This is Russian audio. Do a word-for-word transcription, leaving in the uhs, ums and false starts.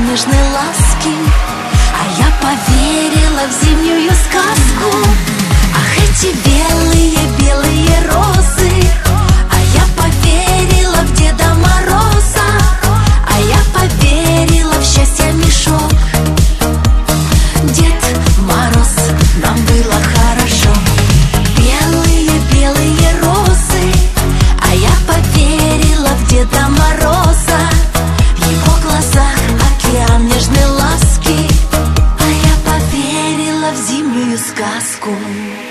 нежной ласки. А я поверила в зимнюю сказку. Ах, эти белые-белые розы. А я поверила в Деда Мороза. А я поверила в счастье мешок. Дед Мороз, нам было хорошо. Белые-белые розы. А я поверила в Деда Мороза. В его глазах океан нежной ласки. А я поверила в зимнюю сказку.